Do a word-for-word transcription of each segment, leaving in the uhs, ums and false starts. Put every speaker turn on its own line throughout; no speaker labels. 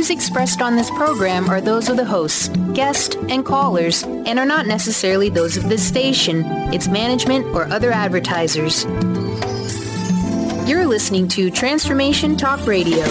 views expressed on this program are those of the hosts, guests, and callers, and are not necessarily those of this station, its management, or other advertisers. You're listening to Transformation Talk Radio.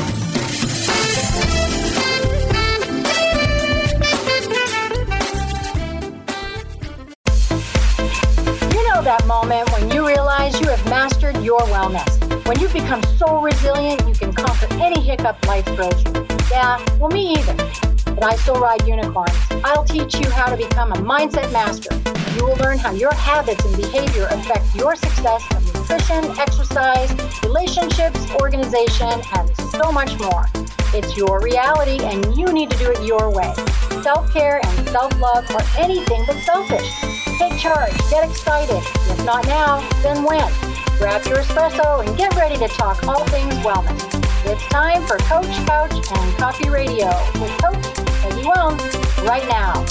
That moment when you realize you have mastered your wellness. When you've become so resilient, you can conquer any hiccup life throws you. Yeah, well, me either. But I still ride unicorns. I'll teach you how to become a mindset master. You will learn how your habits and behavior affect your success of nutrition, exercise, relationships, organization, and so much more. It's your reality, and you need to do it your way. Self-care and self-love are anything but selfish. Take charge, get excited. If not now, then when? Grab your espresso and get ready to talk all things wellness. It's time for Coach, Couch, and Coffee Radio with Coach Peggy Wellness right now.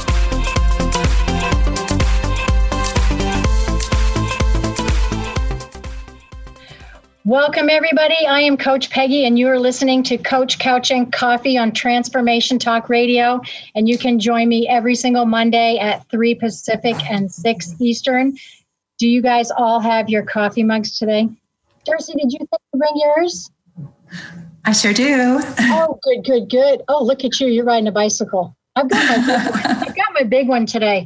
Welcome, everybody. I am Coach Peggy, and you are listening to Coach, Couch, and Coffee on Transformation Talk Radio. And you can join me every single Monday at three Pacific and six Eastern. Do you guys all have your coffee mugs today? Darcy, did you think to bring yours?
I sure do.
Oh, good, good, good. Oh, look at you. You're riding a bicycle. I've got my big one. I've got my big one today.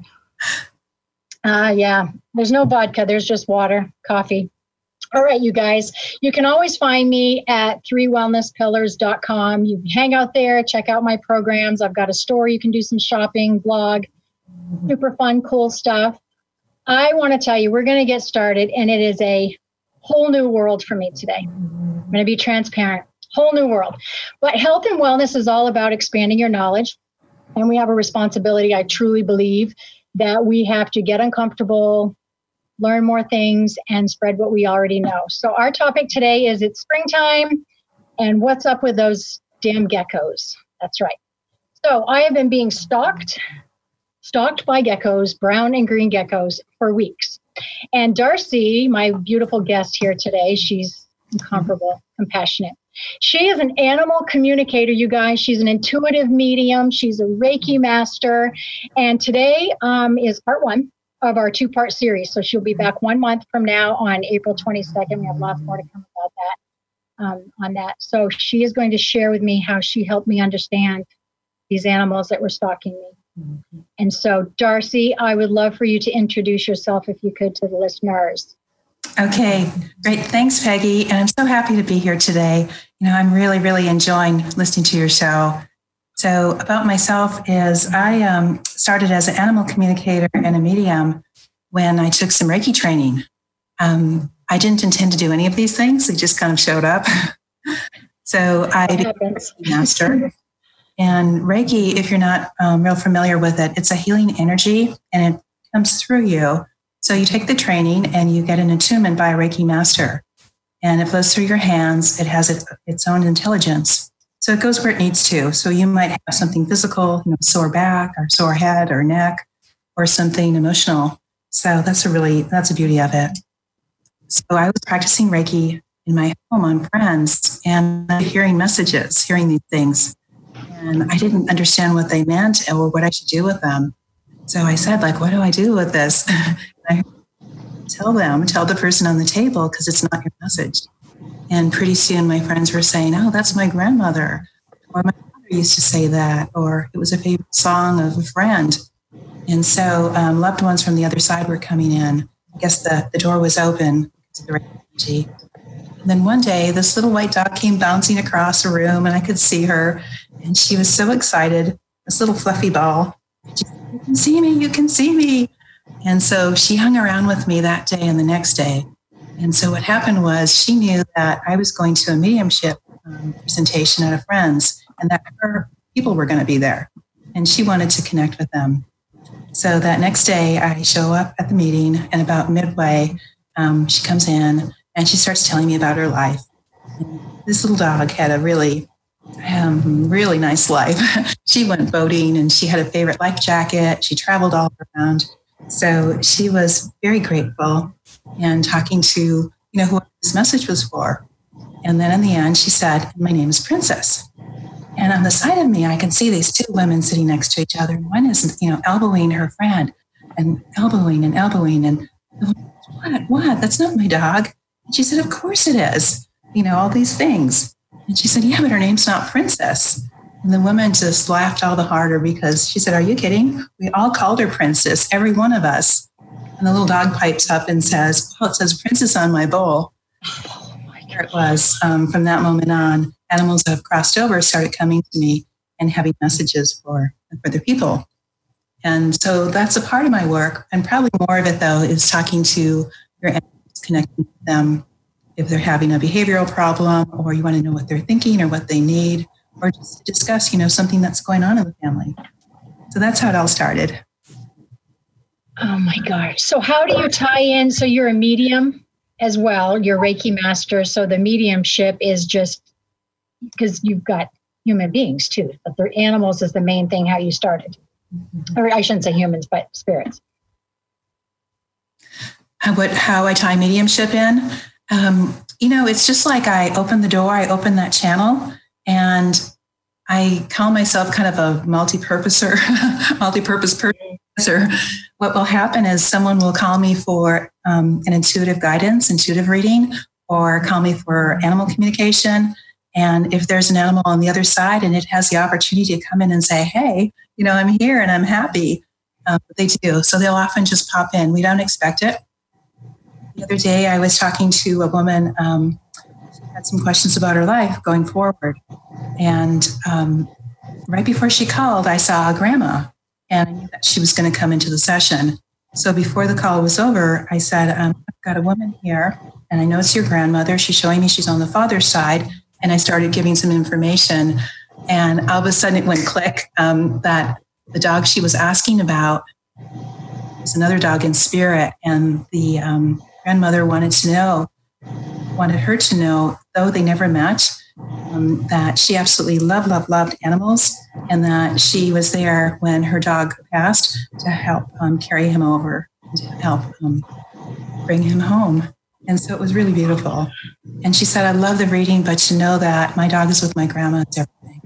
Uh, yeah, there's no vodka. There's just water, coffee. All right, you guys, you can always find me at three wellness pillars dot com. You can hang out there, check out my programs. I've got a store. You can do some shopping, blog, super fun, cool stuff. I want to tell you, we're going to get started, and it is a whole new world for me today. I'm going to be transparent, whole new world. But health and wellness is all about expanding your knowledge, and we have a responsibility, I truly believe, that we have to get uncomfortable, learn more things, and spread what we already know. So our topic today is it's springtime, and what's up with those damn geckos? That's right. So I have been being stalked, stalked by geckos, brown and green geckos, for weeks. And Darcy, my beautiful guest here today, she's incomparable, compassionate. She is an animal communicator, you guys. She's an intuitive medium. She's a Reiki master. And today um, is part one of our two-part series. So she'll be back one month from now on April twenty-second. We have lots more to come about that, um, on that. So she is going to share with me how she helped me understand these animals that were stalking me. Mm-hmm. And so, Darcy, I would love for you to introduce yourself, if you could, to the listeners.
Okay, great. Thanks, Peggy. And I'm so happy to be here today. You know, I'm really, really enjoying listening to your show. So about myself is I um, started as an animal communicator and a medium when I took some Reiki training. Um, I didn't intend to do any of these things. They just kind of showed up. So I became a Reiki master. And Reiki, if you're not um, real familiar with it, it's a healing energy and it comes through you. So you take the training and you get an attunement by a Reiki master. And it flows through your hands. It has it, its own intelligence. So it goes where it needs to. So you might have something physical, you know, sore back or sore head or neck, or something emotional. So that's a really, that's the beauty of it. So I was practicing Reiki in my home on friends and hearing messages, hearing these things. And I didn't understand what they meant or what I should do with them. So I said, like, what do I do with this? I tell them, tell the person on the table, because it's not your message. And pretty soon my friends were saying, oh, that's my grandmother. Or my mother used to say that. Or it was a favorite song of a friend. And so um, loved ones from the other side were coming in. I guess the, the door was open to the energy. And then one day, this little white dog came bouncing across the room, and I could see her. And she was so excited, this little fluffy ball. She said, you can see me, you can see me. And so she hung around with me that day and the next day. And so what happened was she knew that I was going to a mediumship um, presentation at a friend's, and that her people were going to be there. And she wanted to connect with them. So that next day I show up at the meeting, and about midway, um, she comes in and she starts telling me about her life. And this little dog had a really, um, really nice life. She went boating and she had a favorite life jacket. She traveled all around. So she was very grateful and talking to, you know, who this message was for. And then in the end, she said, my name is Princess. And on the side of me, I can see these two women sitting next to each other. One is, you know, elbowing her friend and elbowing and elbowing. And what, what? That's not my dog. And she said, of course it is. You know, all these things. And she said, yeah, but her name's not Princess. And the woman just laughed all the harder because she said, are you kidding? We all called her Princess, every one of us. And the little dog pipes up and says, oh, it says Princess on my bowl. Oh, my God. There it was. Um, from that moment on, animals that have crossed over started coming to me and having messages for, for their people. And so that's a part of my work. And probably more of it, though, is talking to your animals, connecting with them if they're having a behavioral problem, or you want to know what they're thinking or what they need, or just discuss, you know, something that's going on in the family. So that's how it all started.
Oh my gosh. So how do you tie in? So you're a medium as well. You're Reiki master. So the mediumship is just because you've got human beings too, but the animals is the main thing, how you started. Mm-hmm. Or I shouldn't say humans, but spirits.
How, what, how I tie mediumship in? Um, you know, it's just like I open the door, I open that channel, and I call myself kind of a multi-purposer, multi-purpose person. What will happen is someone will call me for um, an intuitive guidance, intuitive reading, or call me for animal communication. And if there's an animal on the other side and it has the opportunity to come in and say, hey, you know, I'm here and I'm happy, um, they do. So they'll often just pop in. We don't expect it. The other day I was talking to a woman, um, she had some questions about her life going forward. And um, right before she called, I saw a grandma, and I knew that she was going to come into the session. So before the call was over, I said, um, I've got a woman here, and I know it's your grandmother. She's showing me she's on the father's side. And I started giving some information. And all of a sudden it went click um, that the dog she was asking about was another dog in spirit. And the um, grandmother wanted to know, wanted her to know, though they never met, um, that she absolutely loved, loved, loved animals, and that she was there when her dog passed to help um, carry him over, to help um, bring him home. And so it was really beautiful. And she said, I love the reading, but to know that my dog is with my grandma is everything.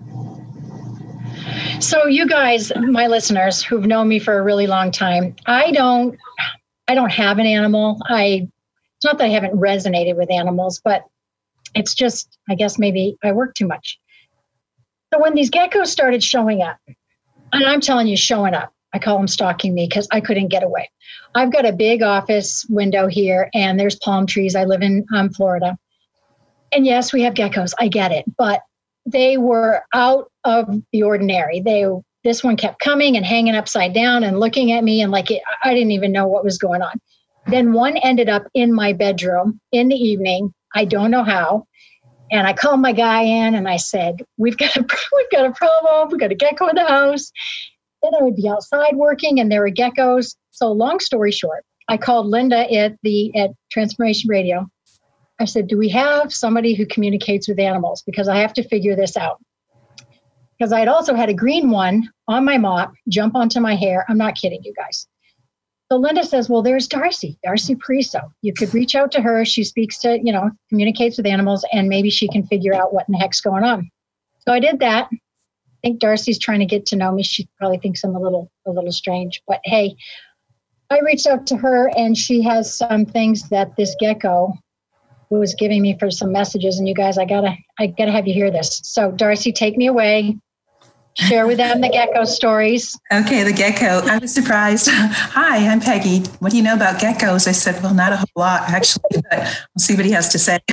So you guys, my listeners who've known me for a really long time, I don't, I don't have an animal. I, it's not that I haven't resonated with animals, but it's just, I guess maybe I work too much. So when these geckos started showing up, and I'm telling you, showing up, I call them stalking me because I couldn't get away. I've got a big office window here, and there's palm trees. I live in um, Florida. And yes, we have geckos. I get it. But they were out of the ordinary. They This one kept coming and hanging upside down and looking at me, and like it, I didn't even know what was going on. Then one ended up in my bedroom in the evening. I don't know how. And I called my guy in, and I said, we've got a, we've got a problem. We've got a gecko in the house. Then I would be outside working, and there were geckos. So long story short, I called Linda at the at Transformation Radio. I said, do we have somebody who communicates with animals? Because I have to figure this out. Because I had also had a green one on my mop jump onto my hair. I'm not kidding you guys. So Linda says, well, there's Darcy, Darcy Priso. You could reach out to her. She speaks to, you know, communicates with animals, and maybe she can figure out what in the heck's going on. So I did that. I think Darcy's trying to get to know me. She probably thinks I'm a little, a little strange, but hey, I reached out to her, and she has some things that this gecko was giving me for some messages. And you guys, I gotta, I gotta have you hear this. So Darcy, take me away. Share with them the gecko stories.
Okay, the gecko. I was surprised. Hi, I'm Peggy. What do you know about geckos? I said, well, not a whole lot, actually, but we'll see what he has to say.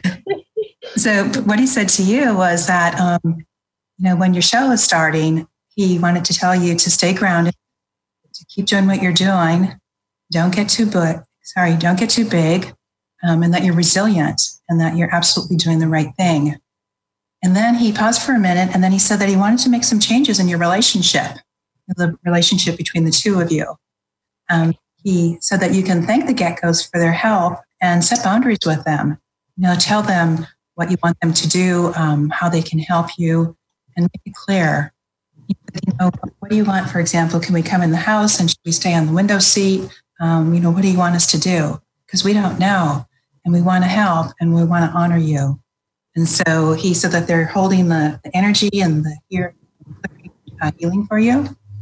So what he said to you was that, um, you know, when your show is starting, he wanted to tell you to stay grounded, to keep doing what you're doing. Don't get too big. Sorry, don't get too big, um, and that you're resilient and that you're absolutely doing the right thing. And then he paused for a minute, and then he said that he wanted to make some changes in your relationship, the relationship between the two of you. Um, he said that you can thank the geckos for their help and set boundaries with them. You know, tell them what you want them to do, um, how they can help you, and make it clear. You know, what do you want, for example? Can we come in the house, and should we stay on the window seat? Um, you know, what do you want us to do? Because we don't know, and we want to help, and we want to honor you. And so he said that they're holding the, the energy and the ear uh, healing for you.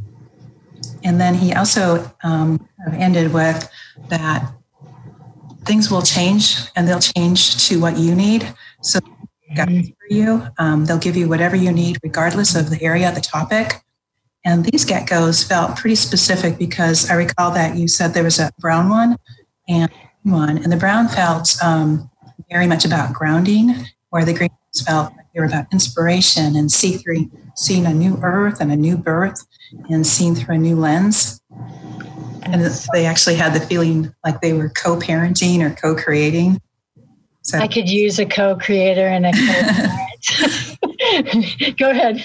And then he also um, ended with that things will change, and they'll change to what you need. So guidance for you. Um, they'll give you whatever you need, regardless of the area, the topic. And these geckos felt pretty specific because I recall that you said there was a brown one and one, and the brown felt um, very much about grounding, where the green ones felt like they were about inspiration and see through, seeing a new earth and a new birth and seeing through a new lens. And they actually had the feeling like they were co-parenting or co-creating. So
I could use a co-creator and a co-parent. Go ahead.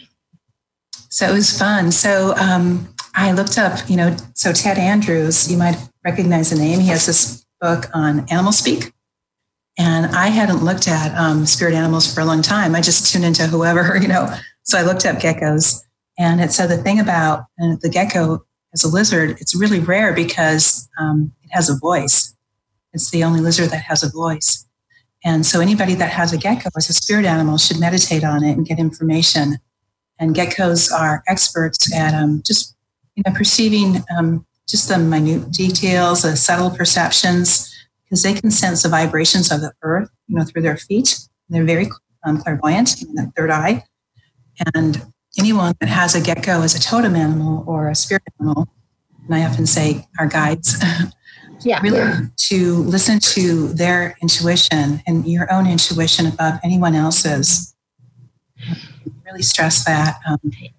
So it was fun. So um, I looked up, you know, so Ted Andrews, you might recognize the name. He has this book on animal speak. And I hadn't looked at um, spirit animals for a long time. I just tuned into whoever, you know. So I looked up geckos. And it said the thing about uh, the gecko as a lizard, it's really rare because um, it has a voice. It's the only lizard that has a voice. And so anybody that has a gecko as a spirit animal should meditate on it and get information. And geckos are experts at um, just, you know, perceiving um, just the minute details, the subtle perceptions, because they can sense the vibrations of the earth, you know, through their feet. They're very um, clairvoyant in that third eye. And anyone that has a gecko as a totem animal or a spirit animal, and I often say our guides,
yeah,
really to listen to their intuition and your own intuition above anyone else's. Really stress that. Um,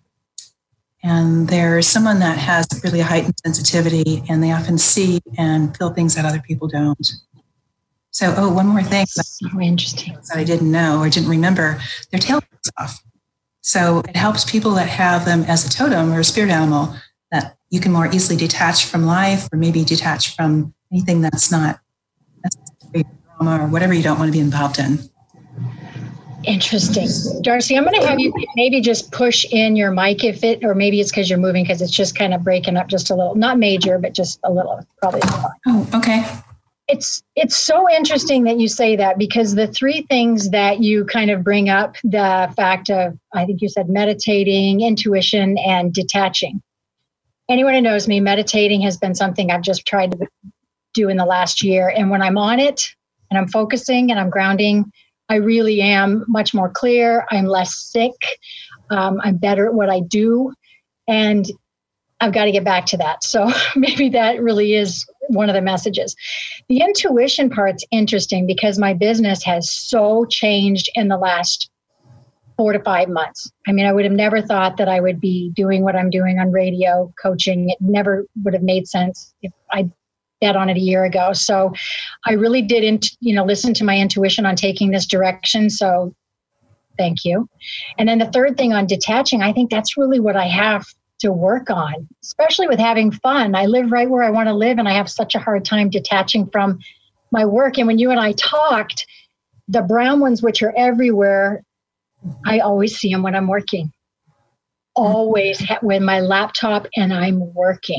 and there's someone that has really a heightened sensitivity, and they often see and feel things that other people don't. So, oh, one more thing.
So interesting.
That I didn't know or didn't remember. Their tail comes off. So it helps people that have them as a totem or a spirit animal that you can more easily detach from life, or maybe detach from anything that's not necessary drama or whatever you don't want to be involved in.
Interesting. Darcy, I'm going to have you maybe just push in your mic if it, or maybe it's because you're moving, because it's just kind of breaking up just a little, not major, but just a little, probably.
Oh, okay.
It's, it's so interesting that you say that, because the three things that you kind of bring up, the fact of, I think you said meditating, intuition, and detaching. Anyone who knows me, meditating has been something I've just tried to do in the last year. And when I'm on it and I'm focusing and I'm grounding, I really am much more clear. I'm less sick. Um, I'm better at what I do. And I've got to get back to that. So maybe that really is one of the messages. The intuition part's interesting because my business has so changed in the last four to five months. I mean, I would have never thought that I would be doing what I'm doing on radio, coaching. It never would have made sense if I bet on it a year ago. So I really did, you know, listen to my intuition on taking this direction. So thank you. And then the third thing on detaching, I think that's really what I have to work on, especially with having fun. I live right where I want to live, and I have such a hard time detaching from my work. And when you and I talked, the brown ones, which are everywhere, I always see them when I'm working. Always ha- when my laptop and I'm working.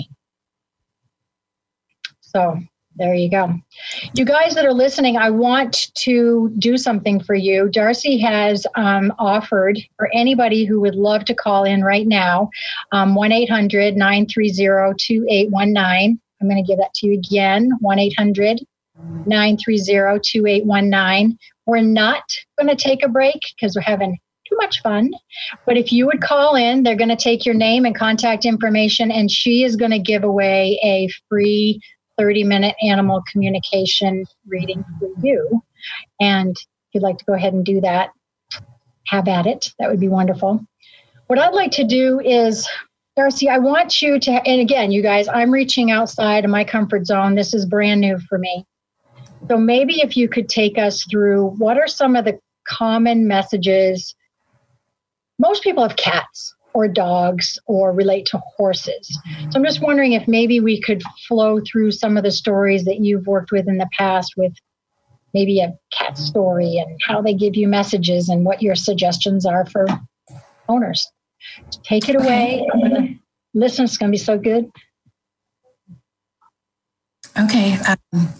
So there you go. You guys that are listening, I want to do something for you. Darcy has um, offered for anybody who would love to call in right now, um, one eight hundred nine three zero two eight one nine. I'm going to give that to you again, one eight hundred nine three zero two eight one nine. We're not going to take a break because we're having too much fun. But if you would call in, they're going to take your name and contact information, and she is going to give away a free thirty minute animal communication reading for you. And if you'd like to go ahead and do that, have at it. That would be wonderful. What I'd like to do is, Darcy, I want you to, and again, you guys, I'm reaching outside of my comfort zone. This is brand new for me. So maybe if you could take us through, what are some of the common messages? Most people have cats or dogs or relate to horses. So I'm just wondering if maybe we could flow through some of the stories that you've worked with in the past, with maybe a cat story and how they give you messages and what your suggestions are for owners. Take it away. I'm going to listen. It's going to be so good.
Okay. Um,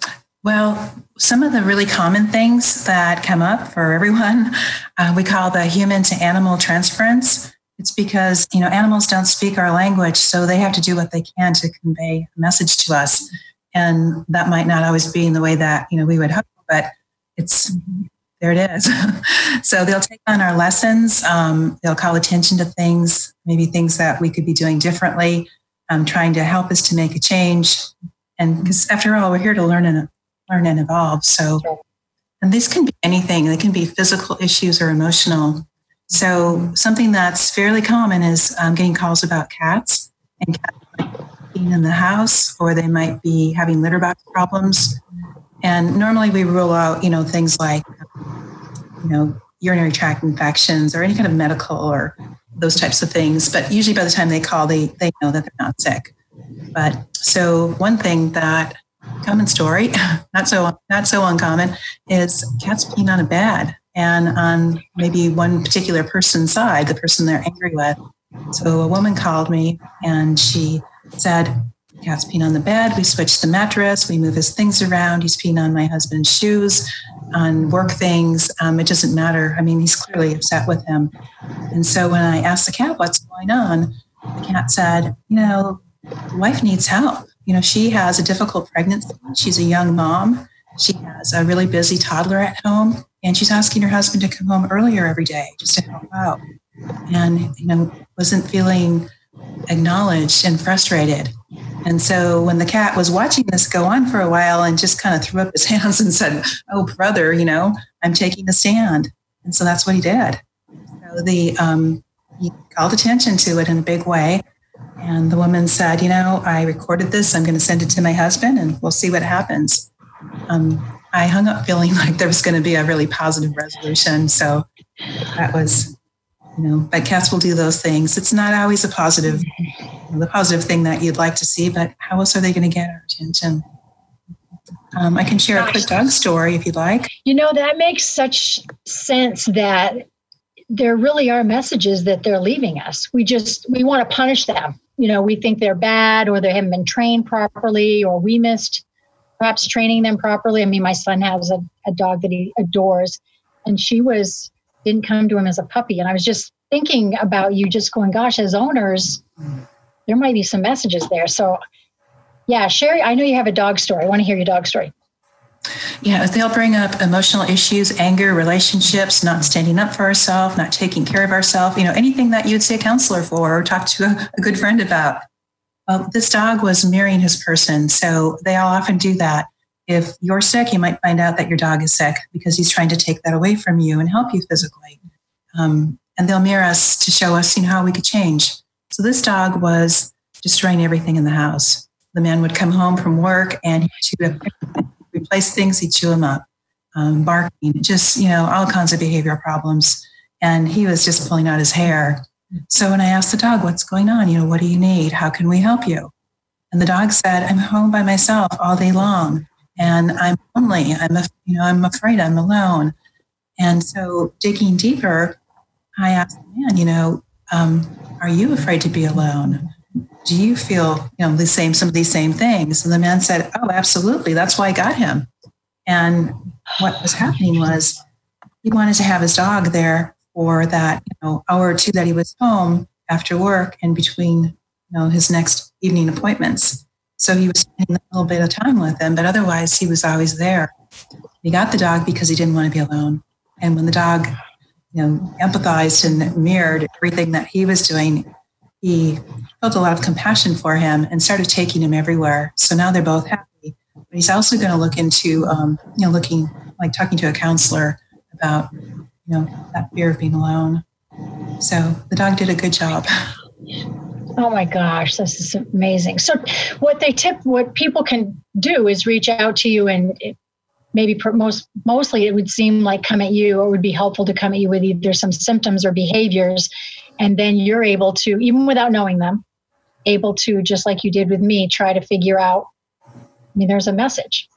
Well, some of the really common things that come up for everyone, uh, we call the human to animal transference. It's because, you know, animals don't speak our language, so they have to do what they can to convey a message to us. And that might not always be in the way that, you know, we would hope, but it's, there it is. So they'll take on our lessons. Um, they'll call attention to things, maybe things that we could be doing differently, um, trying to help us to make a change. And because after all, we're here to learn and learn and evolve. So, and these can be anything. They can be physical issues or emotional. So something that's fairly common is um, getting calls about cats, and cats might be being in the house, or they might be having litter box problems. And normally we rule out, you know, things like, you know, urinary tract infections or any kind of medical or those types of things. But usually by the time they call, they, they know that they're not sick. But so one thing that common story, not so not so uncommon, is cats peeing on a bed and on maybe one particular person's side, the person they're angry with. So a woman called me and she said, cat's peeing on the bed. We switched the mattress. We move his things around. He's peeing on my husband's shoes, on work things. Um, it doesn't matter. I mean, he's clearly upset with him. And so when I asked the cat what's going on, the cat said, you know, wife needs help. You know, she has a difficult pregnancy. She's a young mom. She has a really busy toddler at home, and she's asking her husband to come home earlier every day just to help out. And, you know, wasn't feeling acknowledged and frustrated. And so when the cat was watching this go on for a while and just kind of threw up his hands and said, oh, brother, you know, I'm taking a stand. And so that's what he did. So the um, he called attention to it in a big way. And the woman said, you know, I recorded this. I'm going to send it to my husband and we'll see what happens. Um, I hung up feeling like there was going to be a really positive resolution. So that was, you know, but cats will do those things. It's not always a positive, the positive thing that you'd like to see, but how else are they going to get our attention? Um, I can share a quick dog story if you'd like.
You know, that makes such sense that there really are messages that they're leaving us. We just, we want to punish them. You know, we think they're bad or they haven't been trained properly or we missed perhaps training them properly. I mean, my son has a, a dog that he adores and she was, didn't come to him as a puppy. And I was just thinking about you just going, gosh, as owners, there might be some messages there. So yeah, Sherry, I know you have a dog story. I want to hear your dog story.
Yeah, they'll bring up emotional issues, anger, relationships, not standing up for ourselves, not taking care of ourselves, you know, anything that you'd see a counselor for or talk to a, a good friend about. Well, this dog was mirroring his person. So they all often do that. If you're sick, you might find out that your dog is sick because he's trying to take that away from you and help you physically. Um, and they'll mirror us to show us, you know, how we could change. So this dog was destroying everything in the house. The man would come home from work and he would replace things, he'd chew them up, um, barking, just, you know, all kinds of behavioral problems. And he was just pulling out his hair. So when I asked the dog, what's going on? You know, what do you need? How can we help you? And the dog said, I'm home by myself all day long. And I'm lonely. I'm, a, you know, I'm afraid I'm alone. And so digging deeper, I asked the man, you know, um, are you afraid to be alone? Do you feel, you know, the same, some of these same things? And the man said, oh, absolutely. That's why I got him. And what was happening was he wanted to have his dog there for that, you know, hour or two that he was home after work and between, you know, his next evening appointments. So he was spending a little bit of time with him, but otherwise he was always there. He got the dog because he didn't want to be alone. And when the dog, you know, empathized and mirrored everything that he was doing, he felt a lot of compassion for him and started taking him everywhere. So now they're both happy. But he's also going to look into, um, you know, looking like talking to a counselor about, you know, that fear of being alone. So the dog did a good job.
Oh my gosh, this is amazing. So what they tip, what people can do is reach out to you and it, maybe per, most, mostly it would seem like come at you or it would be helpful to come at you with either some symptoms or behaviors. And then you're able to, even without knowing them, able to, just like you did with me, try to figure out, I mean, there's a message.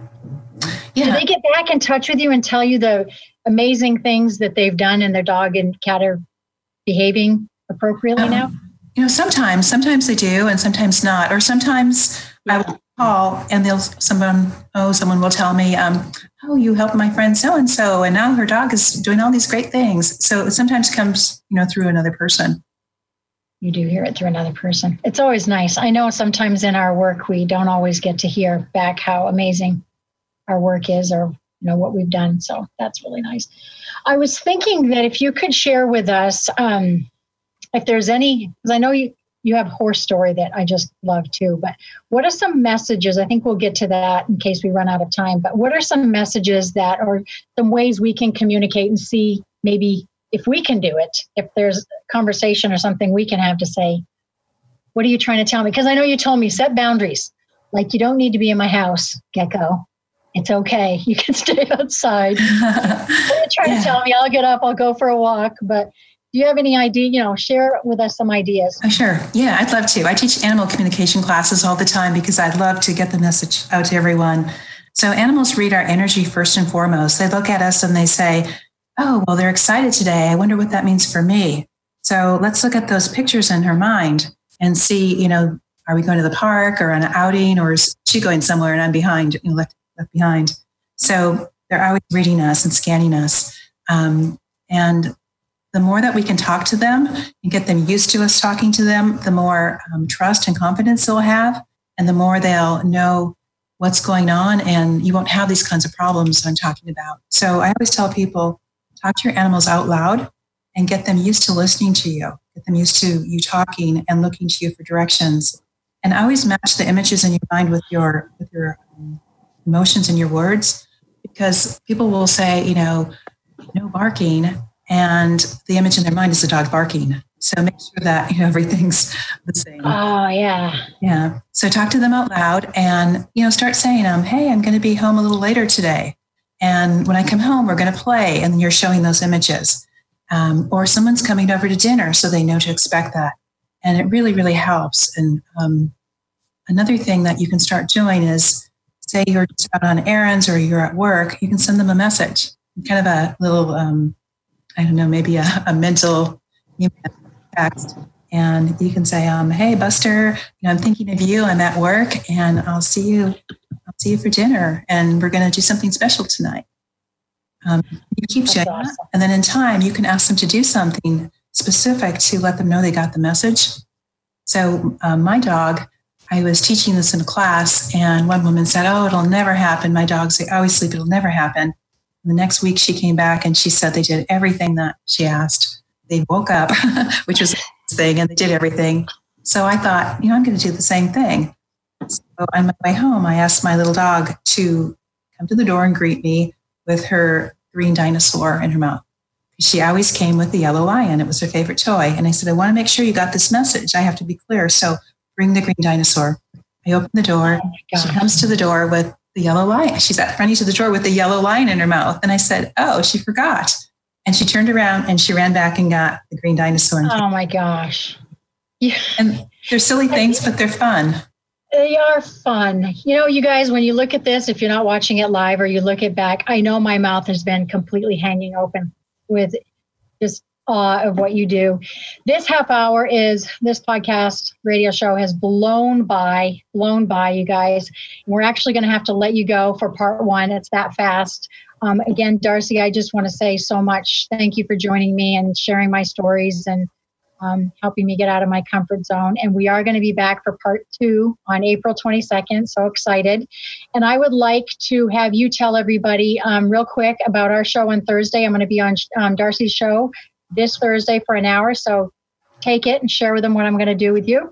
Yeah. Do they get back in touch with you and tell you the amazing things that they've done and their dog and cat are behaving appropriately um, now?
You know, sometimes, sometimes they do and sometimes not. Or sometimes yeah. I will call and they'll someone oh someone will tell me, um, oh, you helped my friend so and so, and now her dog is doing all these great things. So it sometimes comes, you know, through another person.
You do hear it through another person. It's always nice. I know sometimes in our work we don't always get to hear back how amazing our work is, or you know what we've done. So that's really nice. I was thinking that if you could share with us, um, if there's any, because I know you. You have horse story that I just love too, but what are some messages? I think we'll get to that in case we run out of time, but what are some messages that, or some ways we can communicate and see maybe if we can do it, if there's a conversation or something we can have to say, what are you trying to tell me? Because I know you told me set boundaries. Like, you don't need to be in my house, Gecko. It's okay. You can stay outside. You're trying yeah. to tell me I'll get up, I'll go for a walk, but do you have any idea, you know, share with us some ideas?
Oh, sure. Yeah, I'd love to. I teach animal communication classes all the time because I'd love to get the message out to everyone. So animals read our energy first and foremost. They look at us and they say, oh, well, they're excited today. I wonder what that means for me. So let's look at those pictures in her mind and see, you know, are we going to the park or on an outing, or is she going somewhere and I'm behind, you know, left, left behind? So they're always reading us and scanning us. Um, and the more that we can talk to them and get them used to us talking to them, the more um, trust and confidence they'll have, and the more they'll know what's going on, and you won't have these kinds of problems I'm talking about. So I always tell people, talk to your animals out loud and get them used to listening to you, get them used to you talking and looking to you for directions. And always match the images in your mind with your with your um, emotions and your words, because people will say, you know, no barking, and the image in their mind is the dog barking. So make sure that, you know, everything's the same.
Oh, yeah.
Yeah. So talk to them out loud and, you know, start saying, um, hey, I'm going to be home a little later today. And when I come home, we're going to play. And then you're showing those images. Um, or someone's coming over to dinner, so they know to expect that. And it really, really helps. And um, another thing that you can start doing is, say you're just out on errands or you're at work, you can send them a message, kind of a little, um, I don't know, maybe a, a mental text. And you can say, um, hey, Buster, you know, I'm thinking of you. I'm at work and I'll see you. I'll see you for dinner. And we're going to do something special tonight. Um, you keep sharing awesome. that. And then in time, you can ask them to do something specific to let them know they got the message. So um, my dog, I was teaching this in a class, and one woman said, oh, it'll never happen. My dogs, they always sleep. It'll never happen. And the next week she came back and she said they did everything that she asked. They woke up, which was the thing, and they did everything. So I thought, you know, I'm going to do the same thing. So on my way home, I asked my little dog to come to the door and greet me with her green dinosaur in her mouth. She always came with the yellow lion. It was her favorite toy. And I said, I want to make sure you got this message. I have to be clear. So bring the green dinosaur. I open the door. Oh, she comes to the door with the yellow lion. She's at front of the door with the yellow lion in her mouth. And I said, oh, she forgot. And she turned around and she ran back and got the green dinosaur.
Oh my gosh. Yeah.
And they're silly things, but they're fun.
They are fun. You know, you guys, when you look at this, if you're not watching it live or you look it back, I know my mouth has been completely hanging open with just awe of what you do. This half hour is, this podcast radio show has blown by, blown by, you guys. We're actually going to have to let you go for part one. It's that fast. Um, again, Darcy, I just want to say so much. Thank you for joining me and sharing my stories and um, helping me get out of my comfort zone. And we are going to be back for part two on April twenty-second. So excited. And I would like to have you tell everybody um, real quick about our show on Thursday. I'm going to be on um, Darcy's show this Thursday for an hour. So take it and share with them what I'm going to do with you.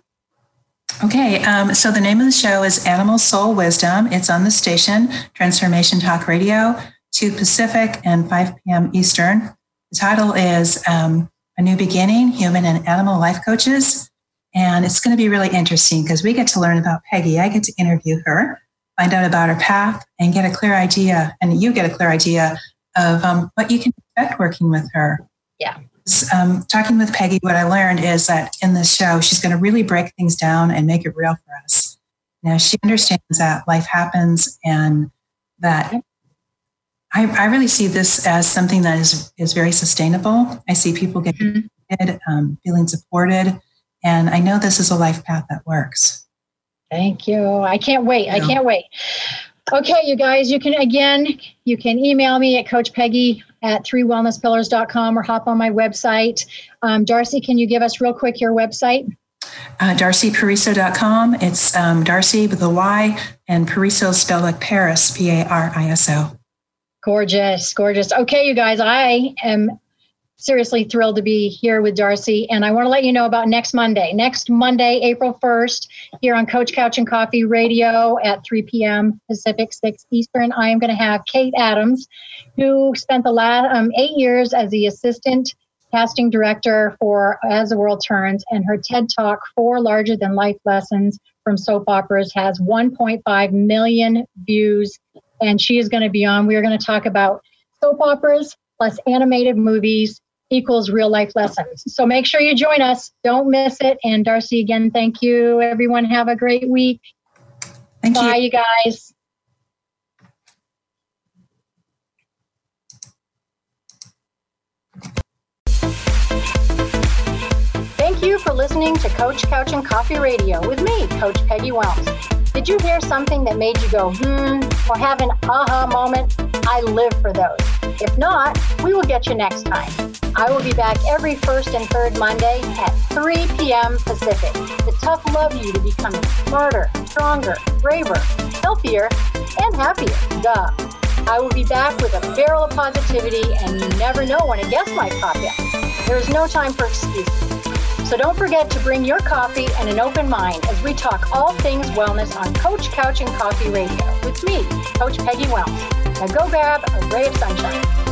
Okay. Um, so the name of the show is Animal Soul Wisdom. It's on the station, Transformation Talk Radio, two Pacific and five p.m. Eastern. The title is um, A New Beginning, Human and Animal Life Coaches. And it's going to be really interesting because we get to learn about Peggy. I get to interview her, find out about her path, and get a clear idea, and you get a clear idea of um, what you can expect working with her.
Yeah.
Um, talking with Peggy, what I learned is that in this show, she's going to really break things down and make it real for us. Now, she understands that life happens and that I, I really see this as something that is, is very sustainable. I see people getting mm-hmm. um, feeling supported, and I know this is a life path that works.
Thank you. I can't wait. I can't wait. Okay, you guys, you can, again, you can email me at Coach Peggy at three wellness pillars dot com or hop on my website. Um, Darcy, can you give us real quick your website?
Uh, Darcy Pariso dot com. It's um, Darcy with a Y and Pariso spelled like Paris, P A R I S O.
Gorgeous, gorgeous. Okay, you guys, I am seriously thrilled to be here with Darcy. And I want to let you know about next Monday. Next Monday, April first, here on Coach Couch and Coffee Radio at three p.m. Pacific, six Eastern. I am going to have Kate Adams, who spent the last um, eight years as the assistant casting director for As the World Turns, and her TED Talk, Four Larger Than Life Lessons from Soap Operas, has one point five million views. And she is going to be on. We are going to talk about soap operas plus animated movies equals real life lessons. So make sure you join us. Don't miss it. And Darcy, again, thank you. Everyone have a great week.
Thank
Bye,
you.
you guys. Thank you for listening to Coach Couch and Coffee Radio with me, Coach Peggy Wellms. Did you hear something that made you go, hmm, or have an aha moment? I live for those. If not, we will get you next time. I will be back every first and third Monday at three p.m. Pacific. The tough love you to become smarter, stronger, braver, healthier, and happier. Duh. I will be back with a barrel of positivity, and you never know when a guest might pop in. There is no time for excuses. So don't forget to bring your coffee and an open mind as we talk all things wellness on Coach Couch and Coffee Radio with me, Coach Peggy Wellms. Now go grab a ray of sunshine.